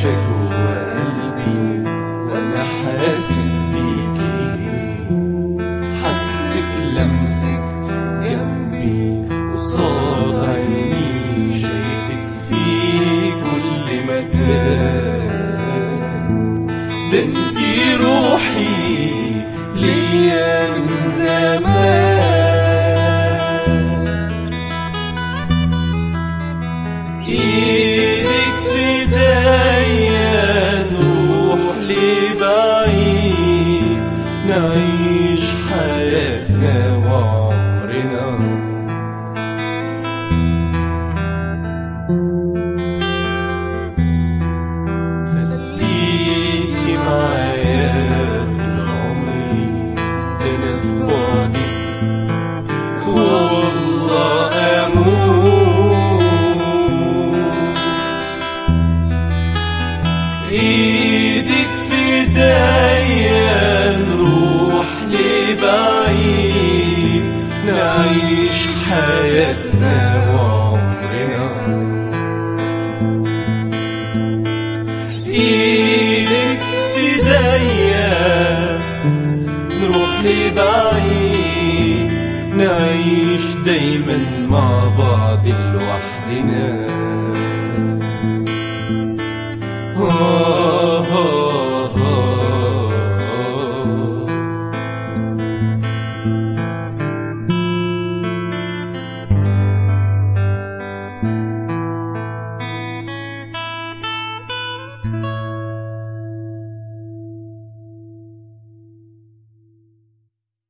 عايشة جوا قلبي وانا حاسس بيكي، حسك لمسك جنبي قصاد عيني، شايفك في كل مكان. ده انتي روحي ليا من زمان، ايدك في ايديا نروح لبعيد، نعيش حياتنا وعمرنا. خليكي معايا طول عمري، ده انا في بعدك والله اموت. ايدك في ايديا نروح لبعيد، نعيش حياتنا وعمرنا. ايدك في ايديا نروح لبعيد، نعيش دايما مع بعض لوحدنا.